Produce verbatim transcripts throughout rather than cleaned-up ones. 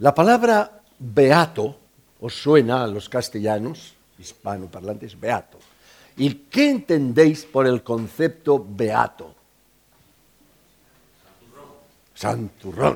La palabra beato os suena a los castellanos, hispanoparlantes, beato. ¿Y qué entendéis por el concepto beato? Santurrón.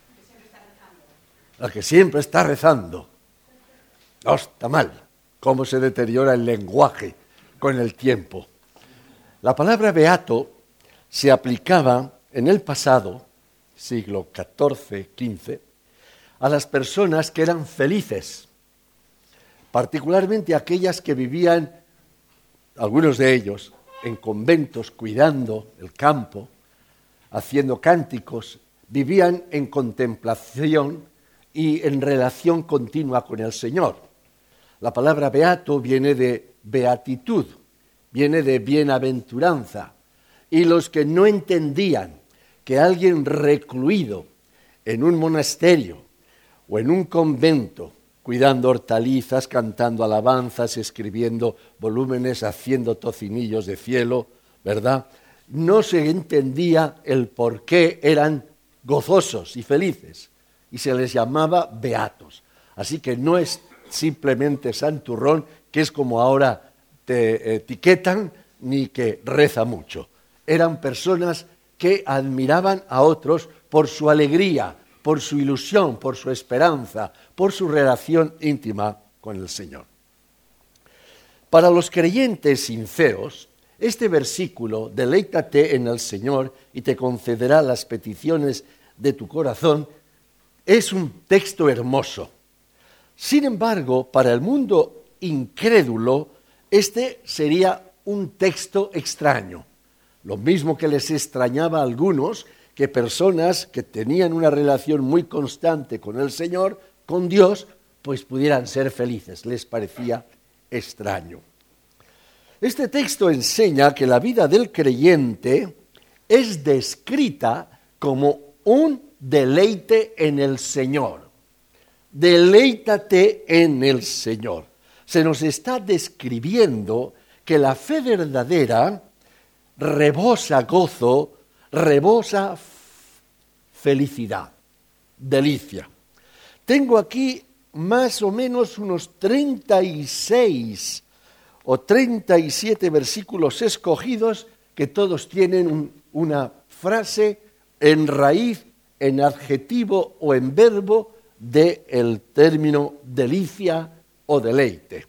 La que siempre está rezando. No está mal. Cómo se deteriora el lenguaje con el tiempo. La palabra beato se aplicaba en el pasado, siglo catorce, quince, a las personas que eran felices, particularmente aquellas que vivían, algunos de ellos, en conventos, cuidando el campo, haciendo cánticos, vivían en contemplación y en relación continua con el Señor. La palabra beato viene de beatitud, viene de bienaventuranza, y los que no entendían que alguien recluido en un monasterio o en un convento, cuidando hortalizas, cantando alabanzas, escribiendo volúmenes, haciendo tocinillos de cielo, ¿verdad?, no se entendía el por qué eran gozosos y felices, y se les llamaba beatos. Así que no es simplemente santurrón, que es como ahora te etiquetan, ni que reza mucho. Eran personas que admiraban a otros por su alegría, por su ilusión, por su esperanza, por su relación íntima con el Señor. Para los creyentes sinceros, este versículo, deleítate en el Señor y te concederá las peticiones de tu corazón, es un texto hermoso. Sin embargo, para el mundo incrédulo, este sería un texto extraño. Lo mismo que les extrañaba a algunos que personas que tenían una relación muy constante con el Señor, con Dios, pues pudieran ser felices. Les parecía extraño. Este texto enseña que la vida del creyente es descrita como un deleite en el Señor. Deleítate en el Señor. Se nos está describiendo que la fe verdadera rebosa gozo, rebosa felicidad, delicia. Tengo aquí más o menos unos treinta y seis o treinta y siete versículos escogidos que todos tienen un, una frase en raíz, en adjetivo o en verbo del término delicia o deleite.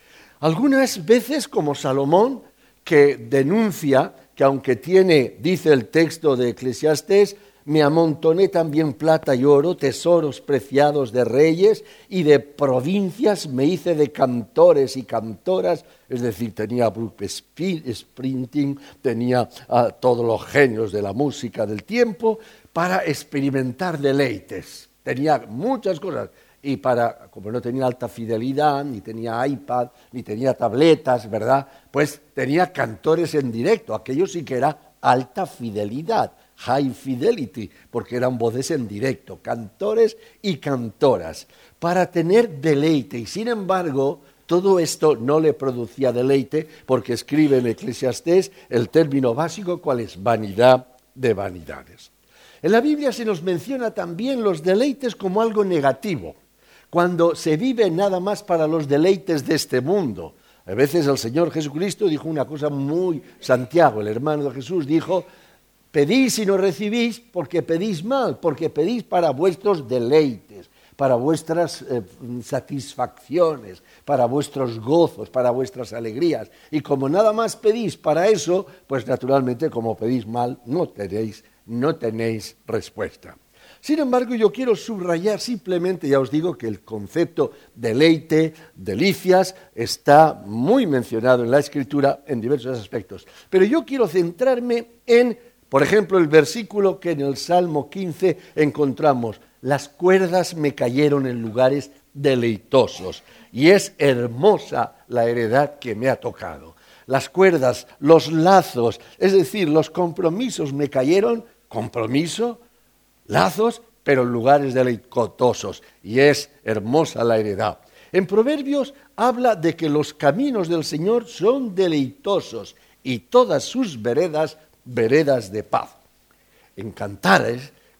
Algunas veces, como Salomón, que denuncia que aunque tiene, dice el texto de Eclesiastés, me amontoné también plata y oro, tesoros preciados de reyes y de provincias, me hice de cantores y cantoras, es decir, tenía Bruce Springsteen, tenía uh, todos los genios de la música del tiempo para experimentar deleites. Tenía muchas cosas y para, como no tenía alta fidelidad, ni tenía iPad, ni tenía tabletas, ¿verdad?, pues tenía cantores en directo, aquello sí que era alta fidelidad, high fidelity, porque eran voces en directo, cantores y cantoras, para tener deleite. Y sin embargo, todo esto no le producía deleite, porque escribe en Eclesiastés el término básico, ¿cuál es? Vanidad de vanidades. En la Biblia se nos menciona también los deleites como algo negativo, cuando se vive nada más para los deleites de este mundo. A veces el Señor Jesucristo dijo una cosa muy... Santiago, el hermano de Jesús, dijo: pedís y no recibís porque pedís mal, porque pedís para vuestros deleites, para vuestras eh, satisfacciones, para vuestros gozos, para vuestras alegrías. Y como nada más pedís para eso, pues naturalmente como pedís mal, no tenéis, no tenéis respuesta. Sin embargo, yo quiero subrayar simplemente, ya os digo que el concepto deleite, delicias, está muy mencionado en la Escritura en diversos aspectos. Pero yo quiero centrarme en, por ejemplo, el versículo que en el Salmo quince encontramos: las cuerdas me cayeron en lugares deleitosos, y es hermosa la heredad que me ha tocado. Las cuerdas, los lazos, es decir, los compromisos me cayeron, compromiso, lazos, pero en lugares deleitosos, y es hermosa la heredad. En Proverbios habla de que los caminos del Señor son deleitosos y todas sus veredas, veredas de paz. En Cantares,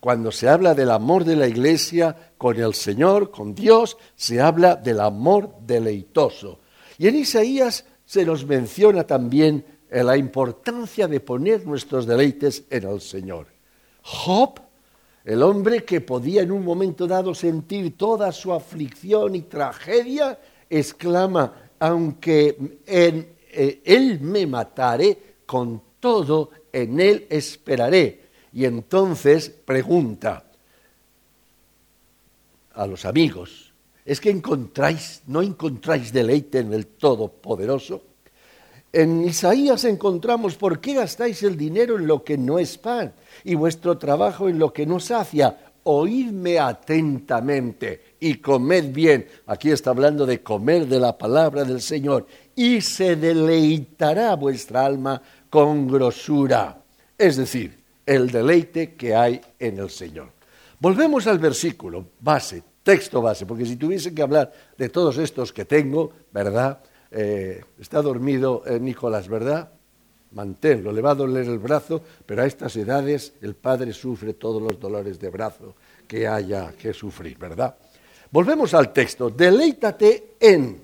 Cuando se habla del amor de la Iglesia con el Señor, con Dios, se habla del amor deleitoso. Y en Isaías se nos menciona también la importancia de poner nuestros deleites en el Señor. Job, el hombre que podía en un momento dado sentir toda su aflicción y tragedia, exclama, aunque en, eh, él me matare, con todo en él esperaré. Y entonces pregunta a los amigos, ¿es que encontráis, no encontráis deleite en el Todopoderoso? En Isaías encontramos, ¿por qué gastáis el dinero en lo que no es pan y vuestro trabajo en lo que no sacia? Oídme atentamente y comed bien. Aquí está hablando de comer de la palabra del Señor. Y se deleitará vuestra alma con grosura. Es decir, el deleite que hay en el Señor. Volvemos al versículo base, texto base, porque si tuviese que hablar de todos estos que tengo, ¿verdad?, Eh, está dormido eh, Nicolás, ¿verdad? Manténlo, le va a doler el brazo, pero a estas edades el padre sufre todos los dolores de brazo que haya que sufrir, ¿verdad? Volvemos al texto, deleítate en.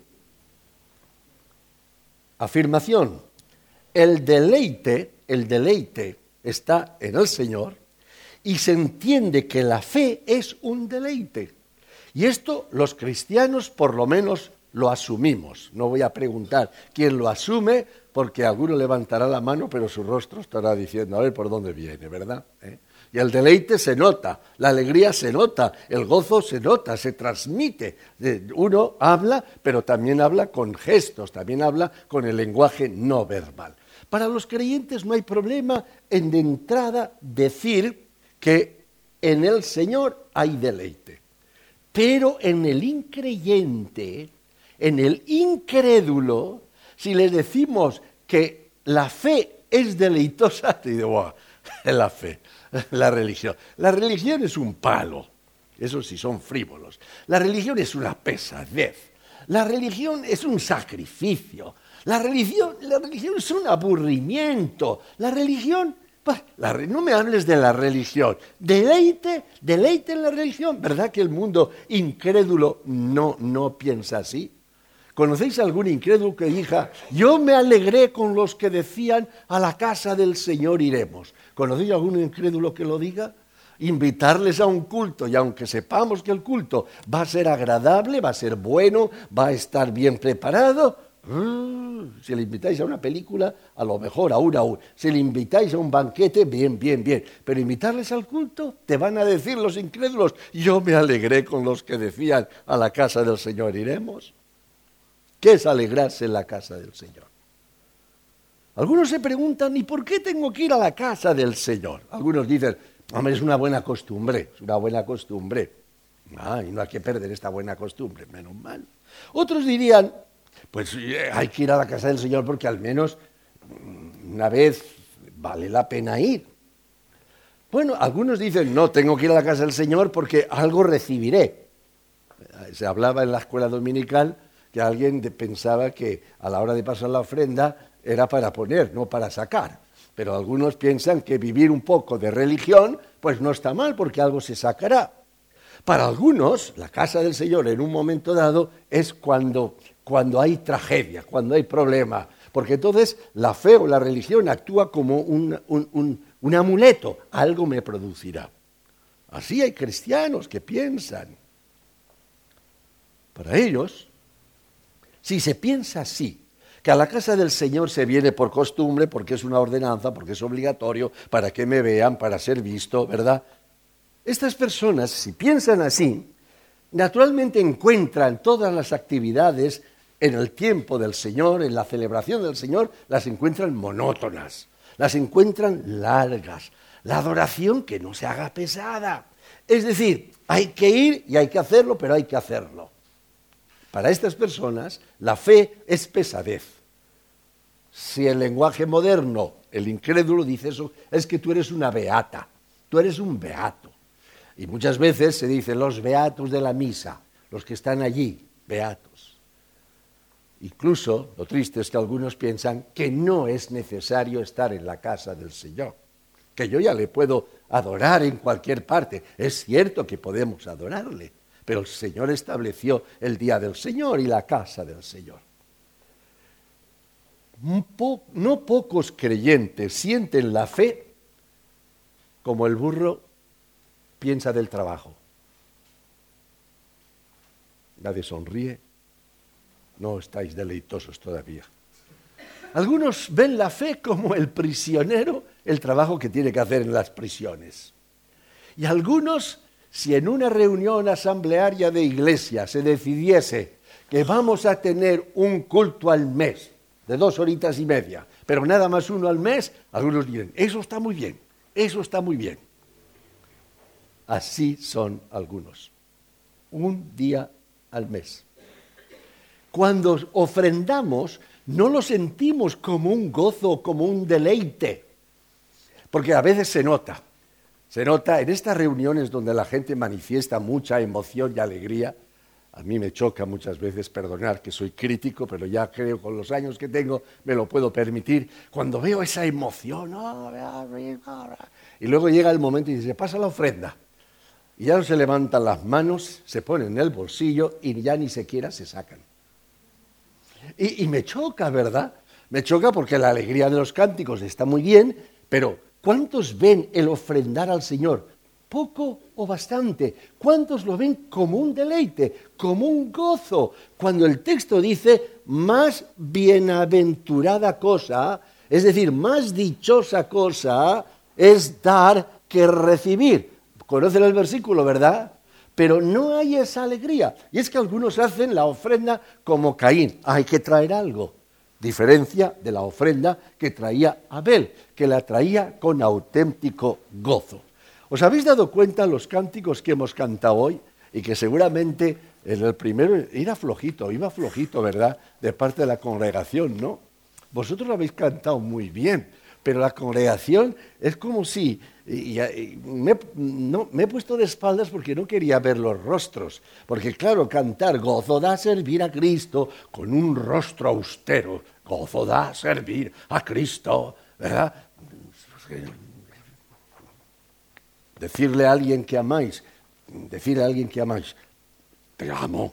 Afirmación, el deleite, el deleite está en el Señor y se entiende que la fe es un deleite. Y esto los cristianos por lo menos lo asumimos. No voy a preguntar quién lo asume, porque alguno levantará la mano, pero su rostro estará diciendo, a ver por dónde viene, ¿verdad? ¿Eh? Y el deleite se nota, la alegría se nota, el gozo se nota, se transmite. Uno habla, pero también habla con gestos, también habla con el lenguaje no verbal. Para los creyentes no hay problema en de entrada decir que en el Señor hay deleite. Pero en el increyente, en el incrédulo, si le decimos que la fe es deleitosa, te digo, wow, la fe, la religión. La religión es un palo, eso sí son frívolos. La religión es una pesadez. La religión es un sacrificio. La religión, la religión es un aburrimiento. La religión, pues, la, no me hables de la religión. Deleite, deleite en la religión. ¿Verdad que el mundo incrédulo no, no piensa así? ¿Conocéis algún incrédulo que diga, yo me alegré con los que decían, a la casa del Señor iremos? ¿Conocéis algún incrédulo que lo diga? Invitarles a un culto, y aunque sepamos que el culto va a ser agradable, va a ser bueno, va a estar bien preparado, uh, si le invitáis a una película, a lo mejor aún aún. Si le invitáis a un banquete, bien, bien, bien. Pero invitarles al culto, te van a decir los incrédulos, yo me alegré con los que decían, a la casa del Señor iremos. ¿Qué es alegrarse en la casa del Señor? Algunos se preguntan, ¿y por qué tengo que ir a la casa del Señor? Algunos dicen, hombre, es una buena costumbre, es una buena costumbre. Ah, y no hay que perder esta buena costumbre, menos mal. Otros dirían, pues hay que ir a la casa del Señor porque al menos una vez vale la pena ir. Bueno, algunos dicen, no, tengo que ir a la casa del Señor porque algo recibiré. Se hablaba en la escuela dominical que alguien pensaba que a la hora de pasar la ofrenda era para poner, no para sacar. Pero algunos piensan que vivir un poco de religión, pues no está mal, porque algo se sacará. Para algunos, la casa del Señor en un momento dado es cuando, cuando hay tragedia, cuando hay problema, porque entonces la fe o la religión actúa como un, un, un, un amuleto, algo me producirá. Así hay cristianos que piensan. Para ellos, si se piensa así, que a la casa del Señor se viene por costumbre, porque es una ordenanza, porque es obligatorio, para que me vean, para ser visto, ¿verdad? Estas personas, si piensan así, naturalmente encuentran todas las actividades en el tiempo del Señor, en la celebración del Señor, las encuentran monótonas, las encuentran largas. La adoración que no se haga pesada. Es decir, hay que ir y hay que hacerlo, pero hay que hacerlo. Para estas personas, la fe es pesadez. Si el lenguaje moderno, el incrédulo dice eso, es que tú eres una beata, tú eres un beato. Y muchas veces se dice los beatos de la misa, los que están allí, beatos. Incluso, lo triste es que algunos piensan que no es necesario estar en la casa del Señor, que yo ya le puedo adorar en cualquier parte. Es cierto que podemos adorarle, pero el Señor estableció el día del Señor y la casa del Señor. No pocos creyentes sienten la fe como el burro piensa del trabajo. Nadie sonríe, no estáis deleitosos todavía. Algunos ven la fe como el prisionero, el trabajo que tiene que hacer en las prisiones. Y algunos, si en una reunión asamblearia de iglesia se decidiese que vamos a tener un culto al mes, de dos horitas y media, pero nada más uno al mes, algunos dirán, eso está muy bien, eso está muy bien. Así son algunos. Un día al mes. Cuando ofrendamos, no lo sentimos como un gozo, como un deleite, porque a veces se nota, se nota en estas reuniones donde la gente manifiesta mucha emoción y alegría. A mí me choca muchas veces, perdonar que soy crítico, pero ya creo con los años que tengo me lo puedo permitir. Cuando veo esa emoción, y luego llega el momento y dice, pasa la ofrenda. Y ya no se levantan las manos, se ponen en el bolsillo y ya ni siquiera se sacan. Y, y me choca, ¿verdad? Me choca porque la alegría de los cánticos está muy bien, pero ¿cuántos ven el ofrendar al Señor? ¿Poco o bastante? ¿Cuántos lo ven como un deleite, como un gozo? Cuando el texto dice, más bienaventurada cosa, es decir, más dichosa cosa, es dar que recibir. Conocen el versículo, ¿verdad? Pero no hay esa alegría. Y es que algunos hacen la ofrenda como Caín. Hay que traer algo. Diferencia de la ofrenda que traía Abel, que la traía con auténtico gozo. ¿Os habéis dado cuenta los cánticos que hemos cantado hoy? Y que seguramente en el primero era flojito, iba flojito, ¿verdad? De parte de la congregación, ¿no? Vosotros lo habéis cantado muy bien, pero la congregación es como si... Y, y me, no, me he puesto de espaldas porque no quería ver los rostros. Porque claro, cantar gozo da servir a Cristo con un rostro austero. Gozo da servir a Cristo, ¿verdad? Decirle a alguien que amáis, decirle a alguien que amáis, te amo,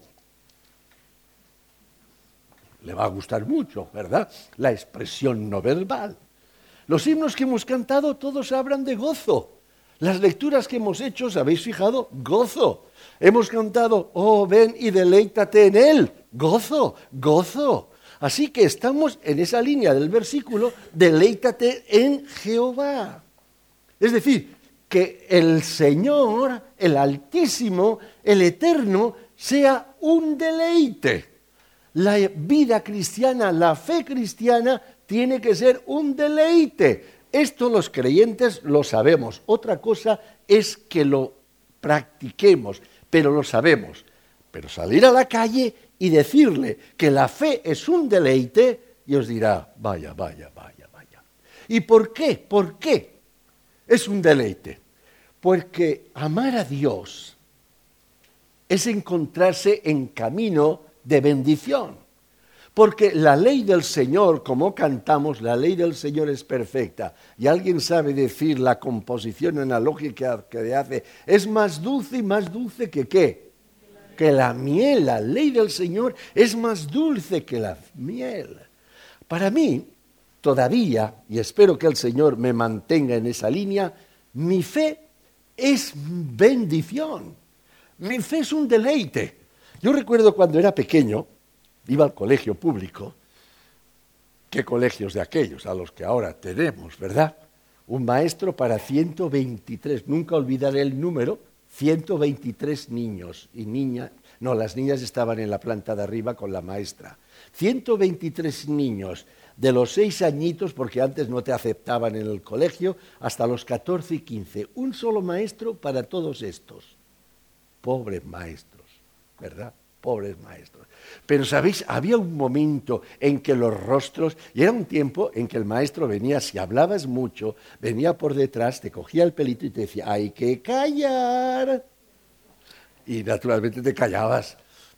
le va a gustar mucho, ¿verdad? La expresión no verbal. Los himnos que hemos cantado todos hablan de gozo. Las lecturas que hemos hecho, ¿os habéis fijado? Gozo. Hemos cantado, oh, ven y deleítate en él. Gozo, gozo. Así que estamos en esa línea del versículo, deleítate en Jehová. Es decir, que el Señor, el Altísimo, el Eterno, sea un deleite. La vida cristiana, la fe cristiana, tiene que ser un deleite. Esto los creyentes lo sabemos. Otra cosa es que lo practiquemos, pero lo sabemos. Pero salir a la calle y decirle que la fe es un deleite, y os dirá, vaya, vaya, vaya, vaya. ¿Y por qué? ¿Por qué es un deleite? Porque amar a Dios es encontrarse en camino de bendición. Porque la ley del Señor, como cantamos, la ley del Señor es perfecta. Y alguien sabe decir la composición analógica que hace, es más dulce y más dulce que ¿qué? Que la miel. La ley del Señor es más dulce que la miel. Para mí, todavía, y espero que el Señor me mantenga en esa línea, mi fe es bendición. Mi fe es un deleite. Yo recuerdo cuando era pequeño, iba al colegio público. ¿Qué colegios de aquellos a los que ahora tenemos, verdad? Un maestro para ciento veintitrés, nunca olvidaré el número, ciento veintitrés niños y niñas. No, las niñas estaban en la planta de arriba con la maestra. ciento veintitrés niños de los seis añitos, porque antes no te aceptaban en el colegio, hasta los catorce y quince. Un solo maestro para todos estos. Pobres maestros, ¿verdad? Pobres maestros. Pero, ¿sabéis? Había un momento en que los rostros, y era un tiempo en que el maestro venía, si hablabas mucho, venía por detrás, te cogía el pelito y te decía, hay que callar. Y naturalmente te callabas.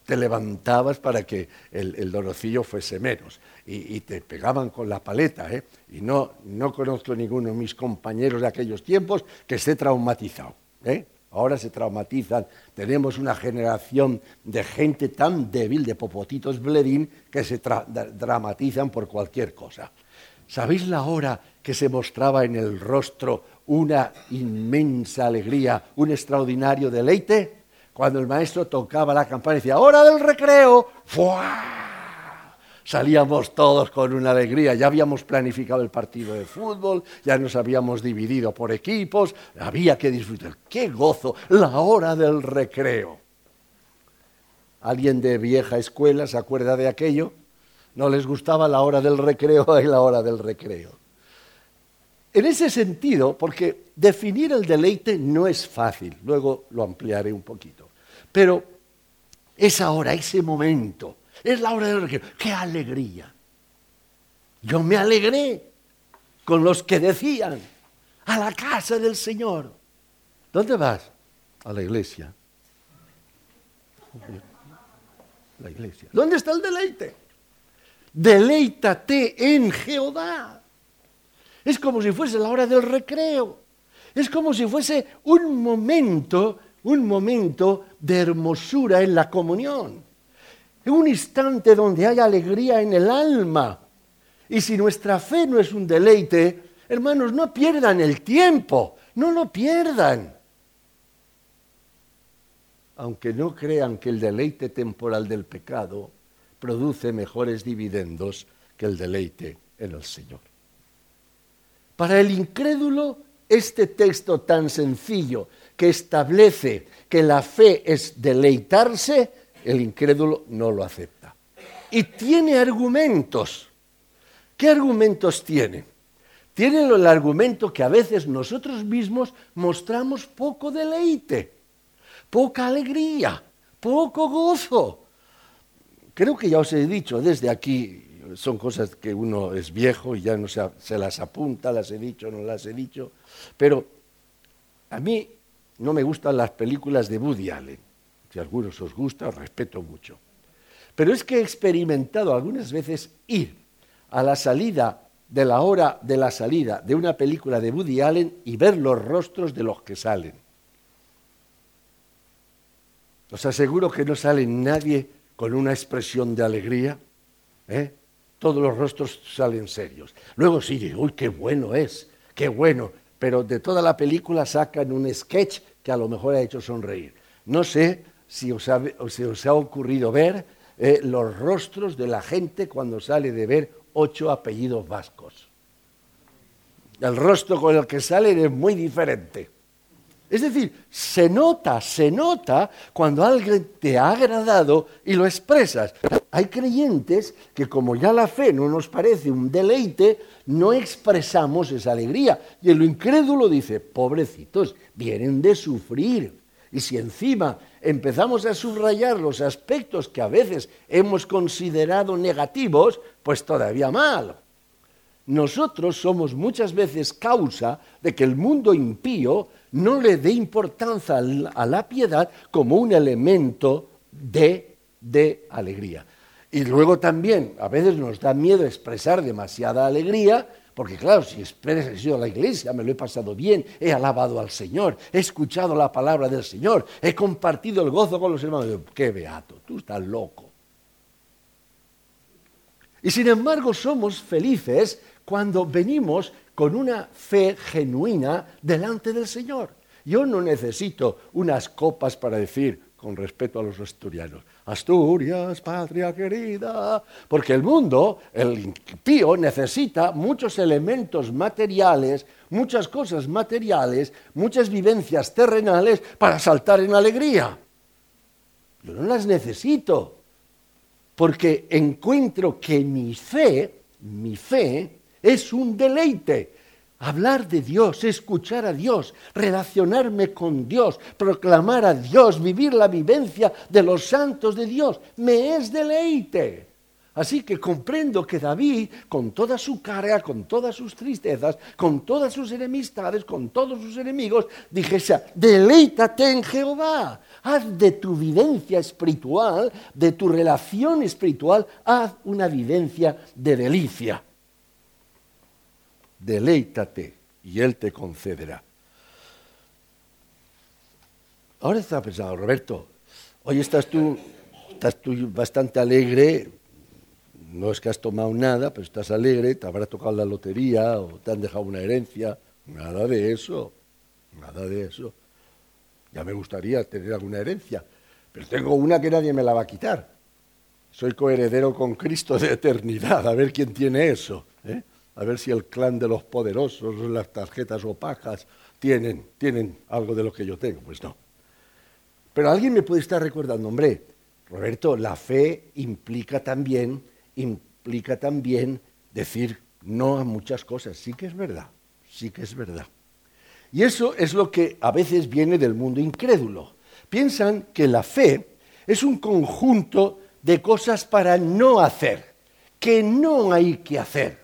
te levantabas para que el, el dolorcillo fuese menos. Y, y te pegaban con la paleta, ¿eh? Y no, no conozco ninguno de mis compañeros de aquellos tiempos que esté traumatizado, ¿eh? Ahora se traumatizan. Tenemos una generación de gente tan débil, de popotitos bledín, que se tra- dramatizan por cualquier cosa. ¿Sabéis la hora que se mostraba en el rostro una inmensa alegría, un extraordinario deleite? Cuando el maestro tocaba la campana y decía, ¡hora del recreo! ¡Fua! Salíamos todos con una alegría, ya habíamos planificado el partido de fútbol, ya nos habíamos dividido por equipos, había que disfrutar. ¡Qué gozo! La hora del recreo. ¿Alguien de vieja escuela se acuerda de aquello? No les gustaba la hora del recreo y la hora del recreo. En ese sentido, porque definir el deleite no es fácil, luego lo ampliaré un poquito, pero esa hora, ese momento, es la hora del recreo. ¡Qué alegría! Yo me alegré con los que decían, a la casa del Señor. ¿Dónde vas? A la iglesia. La iglesia. ¿Dónde está el deleite? Deleítate en Jehová. Es como si fuese la hora del recreo. Es como si fuese un momento, un momento de hermosura en la comunión. Un instante donde hay alegría en el alma. Y si nuestra fe no es un deleite, hermanos, no pierdan el tiempo, no lo pierdan. Aunque no crean que el deleite temporal del pecado produce mejores dividendos que el deleite en el Señor. Para el incrédulo, este texto tan sencillo que establece que la fe es deleitarse, el incrédulo no lo acepta. Y tiene argumentos. ¿Qué argumentos tiene? Tiene el argumento que a veces nosotros mismos mostramos poco deleite, poca alegría, poco gozo. Creo que ya os he dicho desde aquí, son cosas que uno es viejo y ya no se, se las apunta, las he dicho, no las he dicho, pero a mí no me gustan las películas de Woody Allen. Si a algunos os gusta, os respeto mucho. Pero es que he experimentado algunas veces ir a la salida de la hora de la salida de una película de Woody Allen y ver los rostros de los que salen. Os aseguro que no sale nadie con una expresión de alegría, ¿eh? Todos los rostros salen serios. Luego sí, uy, qué bueno es, qué bueno, pero de toda la película sacan un sketch que a lo mejor ha hecho sonreír. No sé si os ha, si os ha ocurrido ver eh, los rostros de la gente cuando sale de ver ocho apellidos vascos. El rostro con el que salen es muy diferente. Es decir, se nota, se nota cuando alguien te ha agradado y lo expresas. Hay creyentes que como ya la fe no nos parece un deleite, no expresamos esa alegría. Y el incrédulo dice, pobrecitos, vienen de sufrir. Y si encima empezamos a subrayar los aspectos que a veces hemos considerado negativos, pues todavía mal. Nosotros somos muchas veces causa de que el mundo impío no le dé importancia a la piedad como un elemento de, de alegría. Y luego también, a veces nos da miedo expresar demasiada alegría, porque claro, si expresas, he ido a la iglesia, me lo he pasado bien, he alabado al Señor, he escuchado la palabra del Señor, he compartido el gozo con los hermanos. ¡Qué beato! Tú estás loco. Y sin embargo somos felices cuando venimos con una fe genuina delante del Señor. Yo no necesito unas copas para decir, con respeto a los asturianos, Asturias, patria querida, porque el mundo, el impío, necesita muchos elementos materiales, muchas cosas materiales, muchas vivencias terrenales para saltar en alegría. Yo no las necesito, porque encuentro que mi fe, mi fe, es un deleite. Hablar de Dios, escuchar a Dios, relacionarme con Dios, proclamar a Dios, vivir la vivencia de los santos de Dios, me es deleite. Así que comprendo que David, con toda su carga, con todas sus tristezas, con todas sus enemistades, con todos sus enemigos, dijese, deleítate en Jehová. Haz de tu vivencia espiritual, de tu relación espiritual, haz una vivencia de delicia. Deleítate y Él te concederá. Ahora estaba pensando, Roberto, hoy estás tú, estás tú bastante alegre. No es que has tomado nada, pero estás alegre, te habrá tocado la lotería o te han dejado una herencia. Nada de eso, nada de eso. Ya me gustaría tener alguna herencia, pero tengo una que nadie me la va a quitar. Soy coheredero con Cristo de eternidad, a ver quién tiene eso, ¿eh? A ver si el clan de los poderosos, las tarjetas opacas, tienen, tienen algo de lo que yo tengo. Pues no. Pero alguien me puede estar recordando, hombre, Roberto, la fe implica también... implica también decir no a muchas cosas. Sí que es verdad, sí que es verdad. Y eso es lo que a veces viene del mundo incrédulo. Piensan que la fe es un conjunto de cosas para no hacer, que no hay que hacer.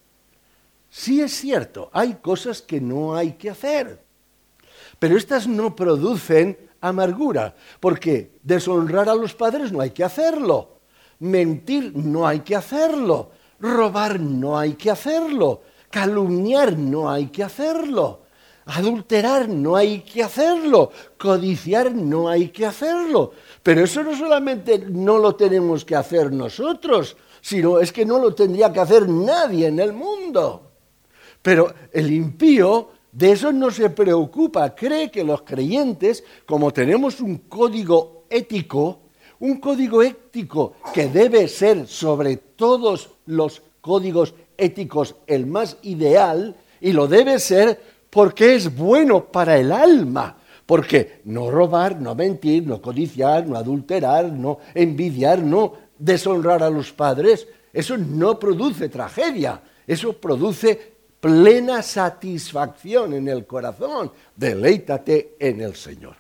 Sí es cierto, hay cosas que no hay que hacer, pero estas no producen amargura, porque deshonrar a los padres no hay que hacerlo. Mentir no hay que hacerlo, robar no hay que hacerlo, calumniar no hay que hacerlo, adulterar no hay que hacerlo, codiciar no hay que hacerlo. Pero eso no solamente no lo tenemos que hacer nosotros, sino es que no lo tendría que hacer nadie en el mundo. Pero el impío de eso no se preocupa, cree que los creyentes, como tenemos un código ético, un código ético que debe ser sobre todos los códigos éticos el más ideal, y lo debe ser porque es bueno para el alma, porque no robar, no mentir, no codiciar, no adulterar, no envidiar, no deshonrar a los padres, eso no produce tragedia, eso produce plena satisfacción en el corazón. Deleítate en el Señor.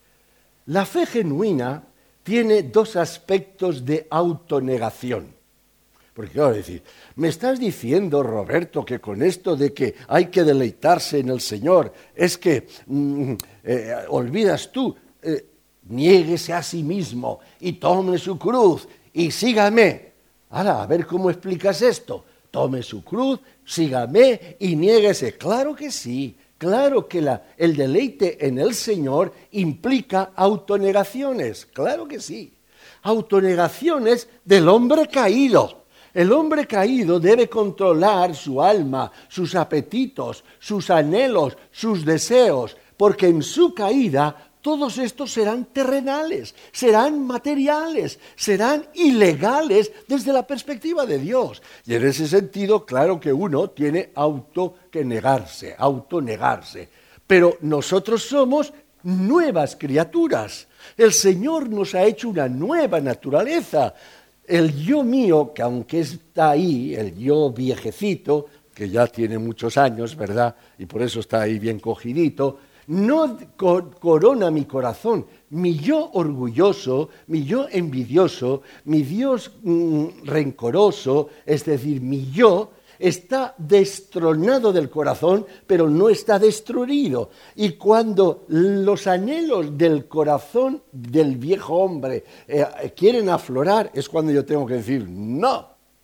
La fe genuina tiene dos aspectos de autonegación. Porque claro, decir, me estás diciendo, Roberto, que con esto de que hay que deleitarse en el Señor, es que mm, eh, olvidas tú, eh, niéguese a sí mismo y tome su cruz y sígame. Ahora, a ver cómo explicas esto. Tome su cruz, sígame y niéguese. Claro que sí. Claro que la, el deleite en el Señor implica autonegaciones, claro que sí. Autonegaciones del hombre caído. El hombre caído debe controlar su alma, sus apetitos, sus anhelos, sus deseos, porque en su caída todos estos serán terrenales, serán materiales, serán ilegales desde la perspectiva de Dios. Y en ese sentido, claro que uno tiene auto que negarse, autonegarse. Pero nosotros somos nuevas criaturas. El Señor nos ha hecho una nueva naturaleza. El yo mío, que aunque está ahí, el yo viejecito, que ya tiene muchos años, ¿verdad? Y por eso está ahí bien cogidito, no corona mi corazón. Mi yo orgulloso, mi yo envidioso, mi Dios mm, rencoroso, es decir, mi yo, está destronado del corazón, pero no está destruido. Y cuando los anhelos del corazón del viejo hombre eh, quieren aflorar, es cuando yo tengo que decir, no,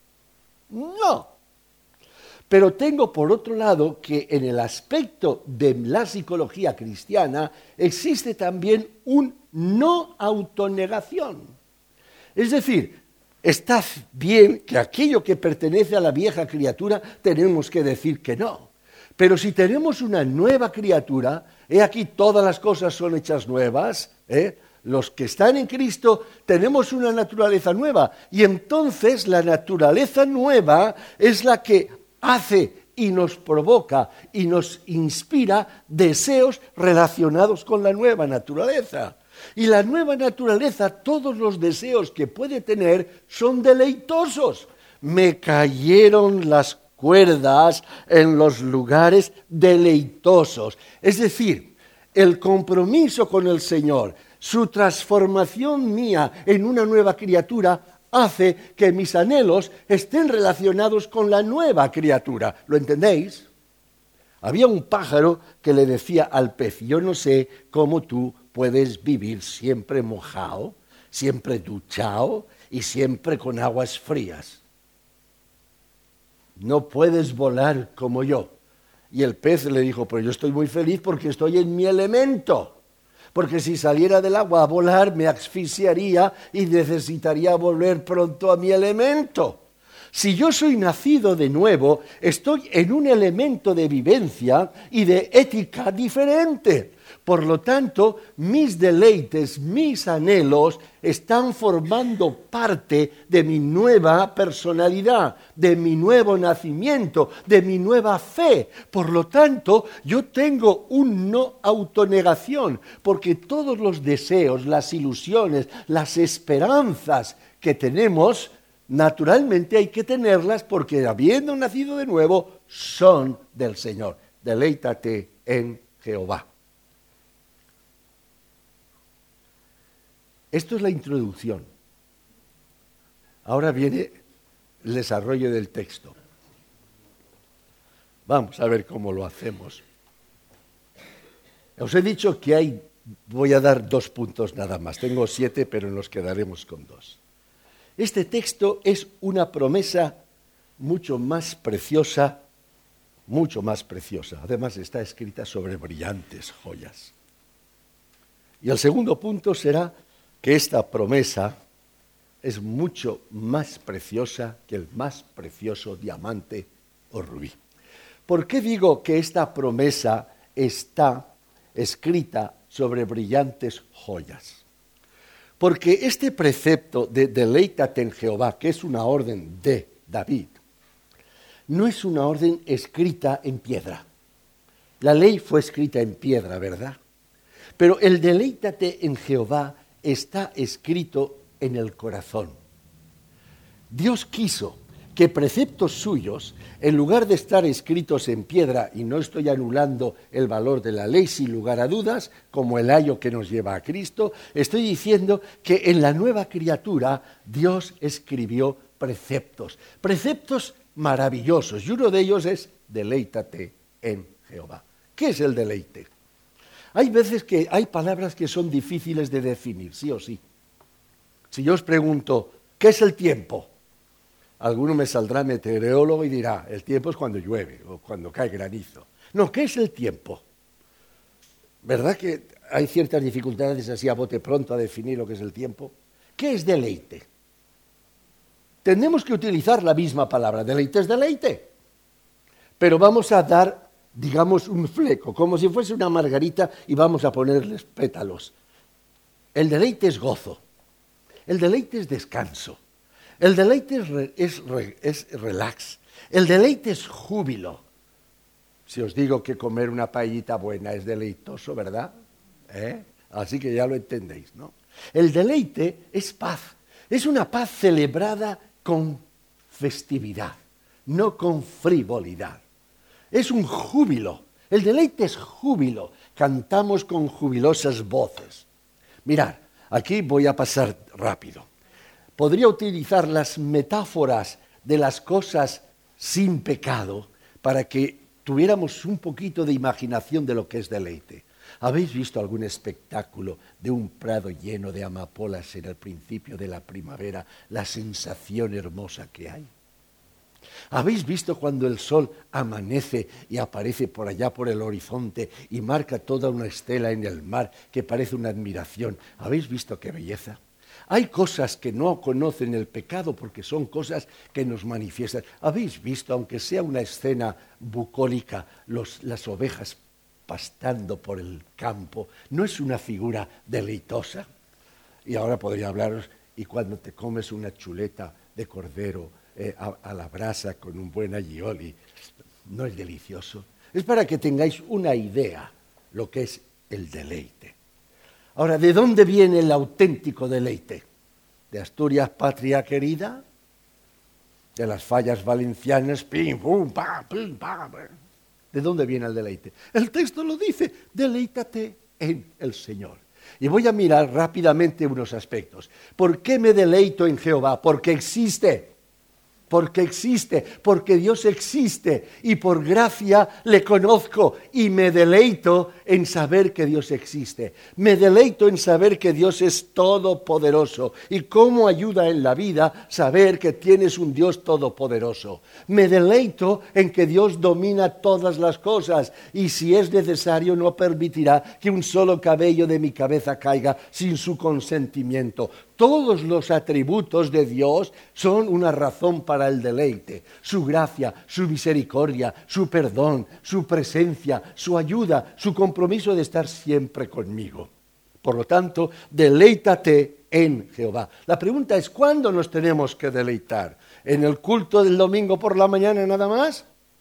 no. Pero tengo por otro lado que en el aspecto de la psicología cristiana existe también un no autonegación. Es decir, está bien que aquello que pertenece a la vieja criatura tenemos que decir que no. Pero si tenemos una nueva criatura, he aquí todas las cosas son hechas nuevas, ¿eh? Los que están en Cristo tenemos una naturaleza nueva. Y entonces la naturaleza nueva es la que hace y nos provoca y nos inspira deseos relacionados con la nueva naturaleza. Y la nueva naturaleza, todos los deseos que puede tener son deleitosos. Me cayeron las cuerdas en los lugares deleitosos. Es decir, el compromiso con el Señor, su transformación mía en una nueva criatura, hace que mis anhelos estén relacionados con la nueva criatura. ¿Lo entendéis? Había un pájaro que le decía al pez, yo no sé cómo tú puedes vivir siempre mojado, siempre duchado y siempre con aguas frías. No puedes volar como yo. Y el pez le dijo, pero yo estoy muy feliz porque estoy en mi elemento. Porque si saliera del agua a volar me asfixiaría y necesitaría volver pronto a mi elemento. Si yo soy nacido de nuevo, estoy en un elemento de vivencia y de ética diferente. Por lo tanto, mis deleites, mis anhelos están formando parte de mi nueva personalidad, de mi nuevo nacimiento, de mi nueva fe. Por lo tanto, yo tengo un no autonegación, porque todos los deseos, las ilusiones, las esperanzas que tenemos, naturalmente hay que tenerlas porque habiendo nacido de nuevo, son del Señor. Deleítate en Jehová. Esto es la introducción. Ahora viene el desarrollo del texto. Vamos a ver cómo lo hacemos. Os he dicho que hay, voy a dar dos puntos nada más. Tengo siete, pero nos quedaremos con dos. Este texto es una promesa mucho más preciosa, mucho más preciosa. Además está escrita sobre brillantes joyas. Y el segundo punto será que esta promesa es mucho más preciosa que el más precioso diamante o rubí. ¿Por qué digo que esta promesa está escrita sobre brillantes joyas? Porque este precepto de deleítate en Jehová, que es una orden de David, no es una orden escrita en piedra. La ley fue escrita en piedra, ¿verdad? Pero el deleítate en Jehová está escrito en el corazón. Dios quiso que preceptos suyos, en lugar de estar escritos en piedra, y no estoy anulando el valor de la ley sin lugar a dudas, como el ayo que nos lleva a Cristo, estoy diciendo que en la nueva criatura Dios escribió preceptos, preceptos maravillosos, y uno de ellos es deleítate en Jehová. ¿Qué es el deleite? Hay veces que hay palabras que son difíciles de definir, sí o sí. Si yo os pregunto, ¿qué es el tiempo? Alguno me saldrá meteorólogo y dirá, el tiempo es cuando llueve o cuando cae granizo. No, ¿qué es el tiempo? ¿Verdad que hay ciertas dificultades así a bote pronto a definir lo que es el tiempo? ¿Qué es deleite? Tenemos que utilizar la misma palabra, deleite es deleite. Pero vamos a dar, digamos, un fleco, como si fuese una margarita y vamos a ponerles pétalos. El deleite es gozo, el deleite es descanso, el deleite es, re, es, re, es relax, el deleite es júbilo. Si os digo que comer una paellita buena es deleitoso, ¿verdad? ¿Eh? Así que ya lo entendéis, ¿no? El deleite es paz, es una paz celebrada con festividad, no con frivolidad. Es un júbilo, el deleite es júbilo, cantamos con jubilosas voces. Mirad, aquí voy a pasar rápido. Podría utilizar las metáforas de las cosas sin pecado para que tuviéramos un poquito de imaginación de lo que es deleite. ¿Habéis visto algún espectáculo de un prado lleno de amapolas en el principio de la primavera, la sensación hermosa que hay? ¿Habéis visto cuando el sol amanece y aparece por allá por el horizonte y marca toda una estela en el mar que parece una admiración? ¿Habéis visto qué belleza? Hay cosas que no conocen el pecado porque son cosas que nos manifiestan. ¿Habéis visto, aunque sea una escena bucólica, los, las ovejas pastando por el campo? ¿No es una figura deleitosa? Y ahora podría hablaros, y cuando te comes una chuleta de cordero eh, a, a la brasa con un buen aglioli, ¿no es delicioso? Es para que tengáis una idea lo que es el deleite. Ahora, ¿de dónde viene el auténtico deleite? ¿De Asturias, patria querida? ¿De las fallas valencianas? Pim, pum, pa, pim, pa. ¿De dónde viene el deleite? El texto lo dice, deleítate en el Señor. Y voy a mirar rápidamente unos aspectos. ¿Por qué me deleito en Jehová? Porque existe. Porque existe, porque Dios existe y por gracia le conozco y me deleito en saber que Dios existe. Me deleito en saber que Dios es todopoderoso y cómo ayuda en la vida saber que tienes un Dios todopoderoso. Me deleito en que Dios domina todas las cosas y si es necesario no permitirá que un solo cabello de mi cabeza caiga sin su consentimiento. Todos los atributos de Dios son una razón para el deleite. Su gracia, su misericordia, su perdón, su presencia, su ayuda, su compromiso de estar siempre conmigo. Por lo tanto, deleítate en Jehová. La pregunta es, ¿cuándo nos tenemos que deleitar? ¿En el culto del domingo por la mañana nada más?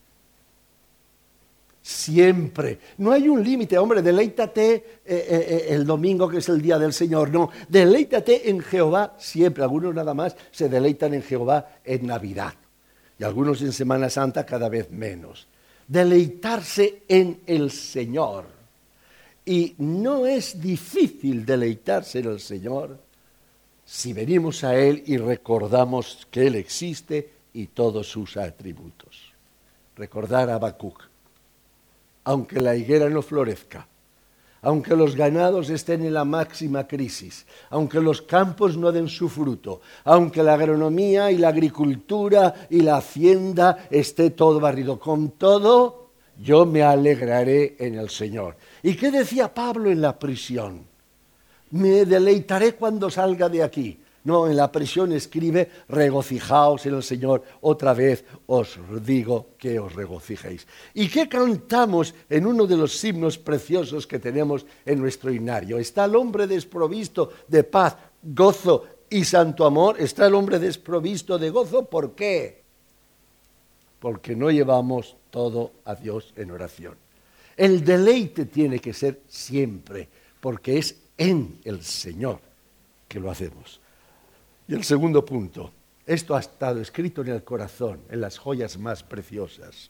Siempre. No hay un límite, hombre, deleítate eh, eh, el domingo que es el día del Señor. No, deleítate en Jehová siempre. Algunos nada más se deleitan en Jehová en Navidad y algunos en Semana Santa cada vez menos. Deleitarse en el Señor. Y no es difícil deleitarse en el Señor si venimos a Él y recordamos que Él existe y todos sus atributos. Recordar a Habacuc. Aunque la higuera no florezca, aunque los ganados estén en la máxima crisis, aunque los campos no den su fruto, aunque la agronomía y la agricultura y la hacienda esté todo barrido, con todo yo me alegraré en el Señor. ¿Y qué decía Pablo en la prisión? Me deleitaré cuando salga de aquí. No, en la prisión escribe, regocijaos en el Señor. Otra vez os digo que os regocijéis. ¿Y qué cantamos en uno de los himnos preciosos que tenemos en nuestro himnario? Está el hombre desprovisto de paz, gozo y santo amor. Está el hombre desprovisto de gozo. ¿Por qué? Porque no llevamos todo a Dios en oración. El deleite tiene que ser siempre, porque es en el Señor que lo hacemos. Y el segundo punto, esto ha estado escrito en el corazón, en las joyas más preciosas.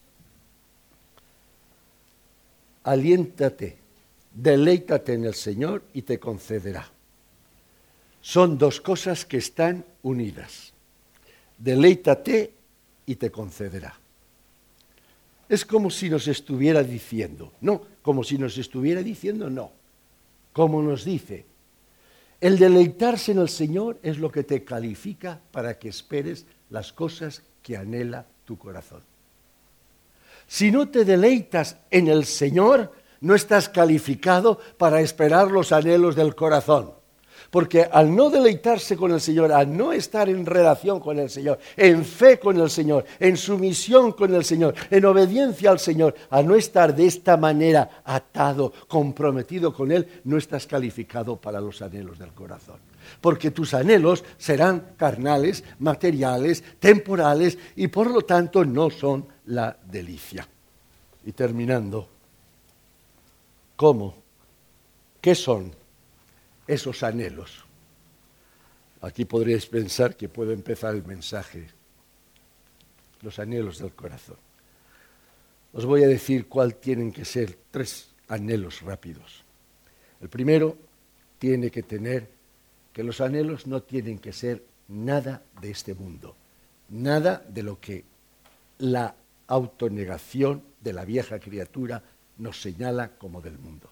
Aliéntate, deleítate en el Señor y te concederá. Son dos cosas que están unidas. Deleítate y te concederá. Es como si nos estuviera diciendo, no, como si nos estuviera diciendo no, como nos dice. El deleitarse en el Señor es lo que te califica para que esperes las cosas que anhela tu corazón. Si no te deleitas en el Señor, no estás calificado para esperar los anhelos del corazón. Porque al no deleitarse con el Señor, al no estar en relación con el Señor, en fe con el Señor, en sumisión con el Señor, en obediencia al Señor, al no estar de esta manera atado, comprometido con Él, no estás calificado para los anhelos del corazón. Porque tus anhelos serán carnales, materiales, temporales y por lo tanto no son la delicia. Y terminando, ¿cómo? ¿Qué son esos anhelos? Aquí podríais pensar que puedo empezar el mensaje. Los anhelos del corazón. Os voy a decir cuál tienen que ser tres anhelos rápidos. El primero tiene que tener que los anhelos no tienen que ser nada de este mundo, nada de lo que la autonegación de la vieja criatura nos señala como del mundo.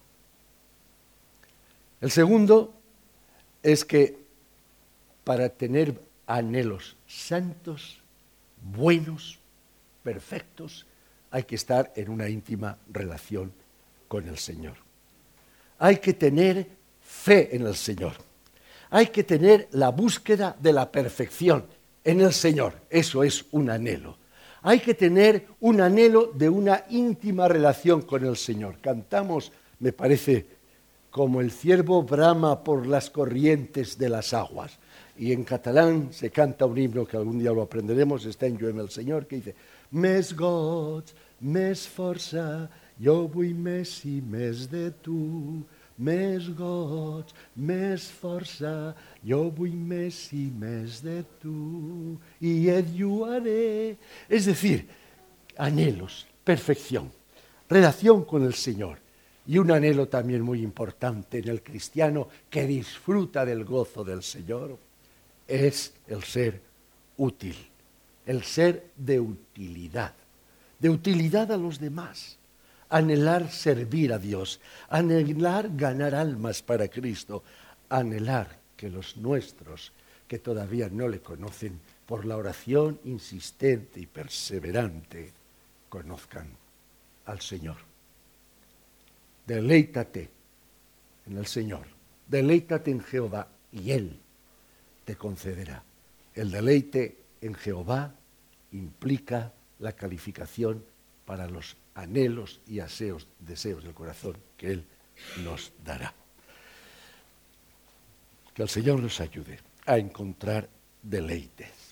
El segundo es que para tener anhelos santos, buenos, perfectos, hay que estar en una íntima relación con el Señor. Hay que tener fe en el Señor. Hay que tener la búsqueda de la perfección en el Señor. Eso es un anhelo. Hay que tener un anhelo de una íntima relación con el Señor. Cantamos, me parece, como el ciervo brama por las corrientes de las aguas. Y en catalán se canta un himno que algún día lo aprenderemos, está en Yo en el Señor, que dice: Més goig, més força, jo vull més i més de tu. Més goig, més força, jo vull més i més de tu. Y et lluaré. Es decir, anhelos, perfección, relación con el Señor. Y un anhelo también muy importante en el cristiano que disfruta del gozo del Señor es el ser útil, el ser de utilidad, de utilidad a los demás, anhelar servir a Dios, anhelar ganar almas para Cristo, anhelar que los nuestros que todavía no le conocen, por la oración insistente y perseverante, conozcan al Señor. Deleítate en el Señor, deleítate en Jehová y Él te concederá. El deleite en Jehová implica la calificación para los anhelos y aseos, deseos del corazón que Él nos dará. Que el Señor nos ayude a encontrar deleites